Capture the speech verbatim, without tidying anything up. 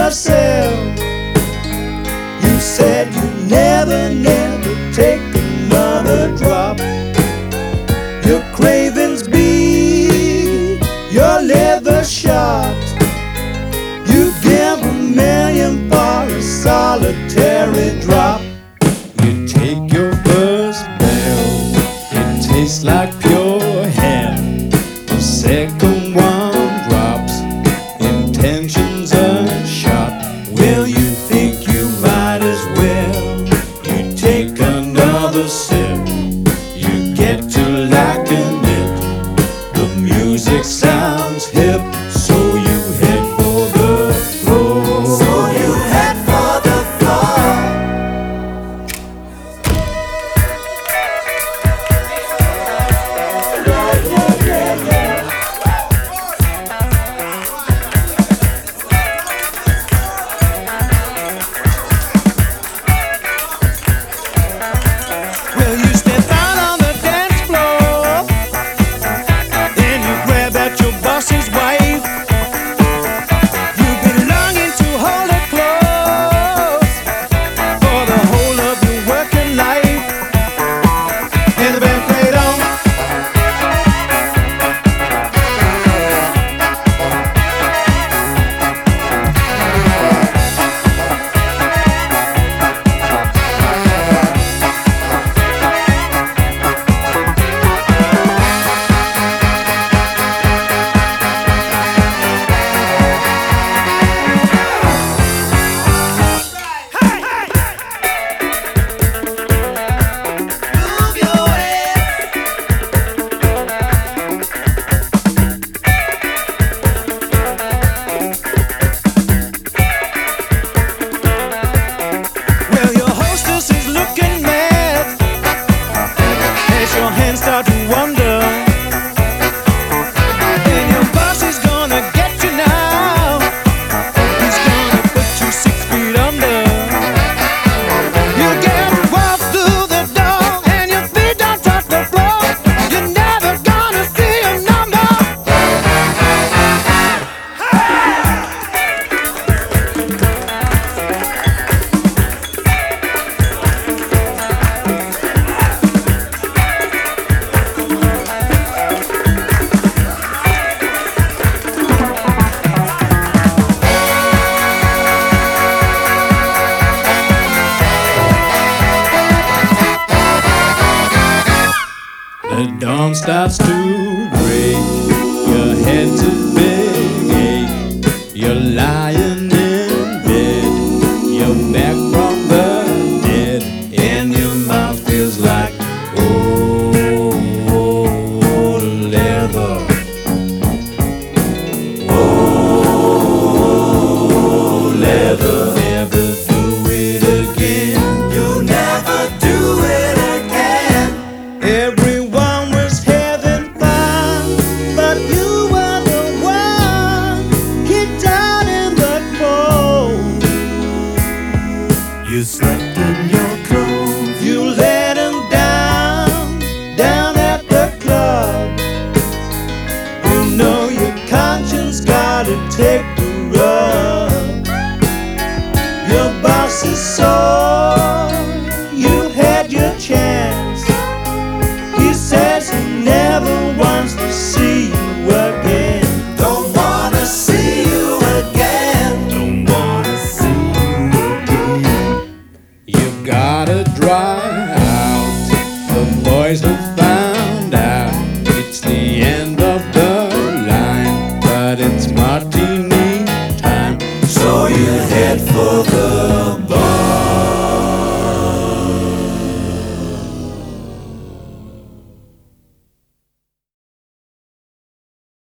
yourself. You said you never, never take another drop. Your cravings big, your liver shot. You give a million for a solitary drop. You take your first bell, it tastes like pure hell. The second one drops, intentions unshot. Well, you think you might as well. You take another sip, you get to liking it. The music sounds hip, so you head for the floor. So you head for the floor. Yeah, yeah, yeah, yeah. Well, you step out on the dance floor, then you grab at your boss's wife. You've been longing to hold her close for the whole of your working life. And the band played on. Move your head. Well, your hostess is looking mad as your hands start to wander. And your boss is gonna get you now. He's gonna put you six feet under. You get walked through the door and your feet don't touch the floor. You're never gonna see a number. The dawn starts to break, your head's a big ache. You're lying in bed, you're back from the dead, and your mouth feels like old leather. Old leather. Never do it again. You'll never do it again. Everyone was having fun, but you were the one kicked out in the cold. You slept in your clothes. You let him down, down at the club. You know your conscience gotta take the rub. Your boss is so